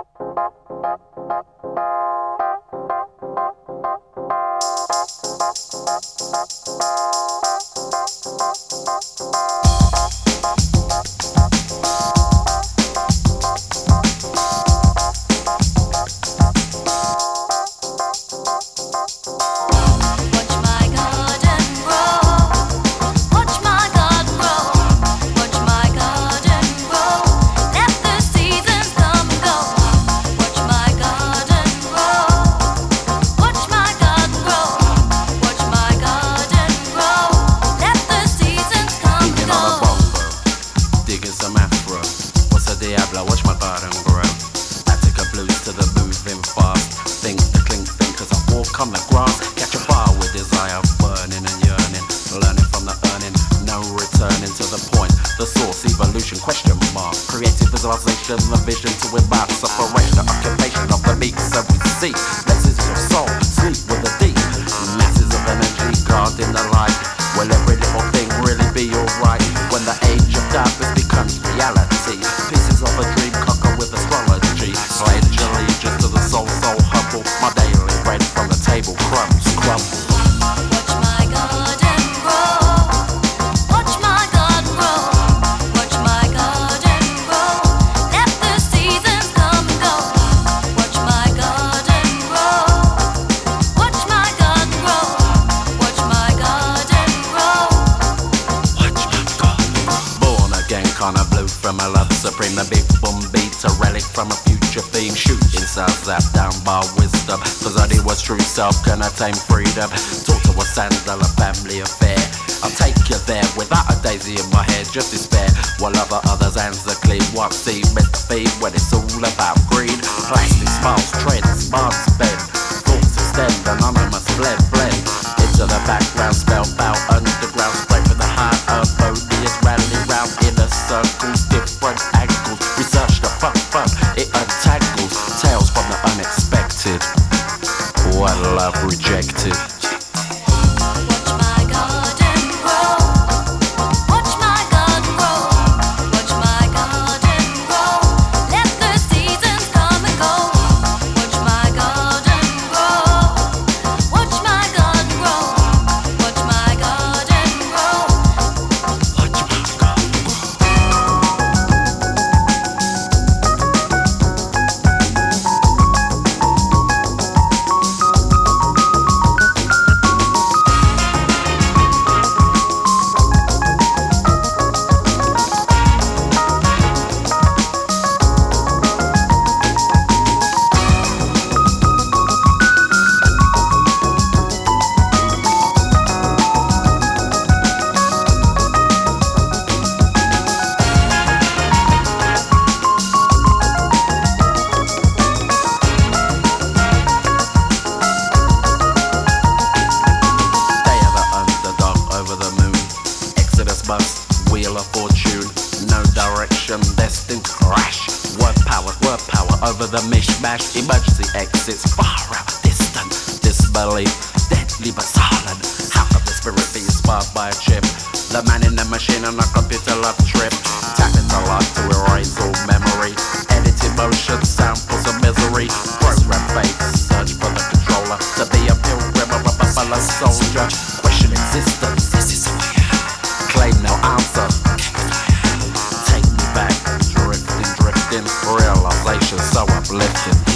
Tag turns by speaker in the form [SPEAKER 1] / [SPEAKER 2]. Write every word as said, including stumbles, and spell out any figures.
[SPEAKER 1] Watch my garden grow. Attica blues to the moving fast. Think the clink think as I walk on the grass. Catch a fire with desire, burning and yearning. Learning from the earning, no returning to the point. The source, evolution, question mark. Creative visualization, the vision to embark. Separation, the occupation of the beat. So we see, places your soul, sleep with the deep. Masses of energy, guarding the light. Will every little thing really be alright? When the age of darkness becomes reality. Pieces of a dream conquer with astrology. Pledge allegiance to the soul, soul humble. My daily bread from the table crumbs crumble.
[SPEAKER 2] Watch my garden grow. Watch my garden grow. Watch my garden grow. Let the seasons come and go. Watch my garden grow. Watch my garden grow. Watch my garden grow.
[SPEAKER 1] Watch my garden grow. Born again, kinda blue from a love supreme. The big boom beat, a relic from a future theme. Shooting stars zap down by wisdom. Cause only was true self can attain freedom. Talk to a sandal, a family affair. I'll take you there without a daisy in my head. Just despair while other others' hands are clean. What seed meant to feed when it's all about greed. Plastic smiles, treads, smarts bend. Thoughts extend, anonymous blend, blend. Into the background, spell out underground. Spray for the heart, harmonious rally round. Inner circles, different angles. Research the fun, fun, it untangles. Tales from the unexpected. What love rejected.
[SPEAKER 2] Watch my garden grow. Watch my garden grow. Watch my garden grow. Let the seasons come and go. Watch my garden grow. Watch my garden grow. Watch my garden grow.
[SPEAKER 1] Watch my garden wheel of fortune, no direction, destined to crash. Word power, word power over the mishmash. Emergency exits far out, distant, disbelief, deadly but silent. How can the spirit be inspired by a chip? The man in the machine on a computer love trip. Tap into life to erase all memory. Edit emotion, samples of misery. Program fate, search for the controller. To be a pilgrim or a buffalo soldier. Question existence, this is who I am. Claim no answer. Take me back, drifting, drifting. Realization so uplifting.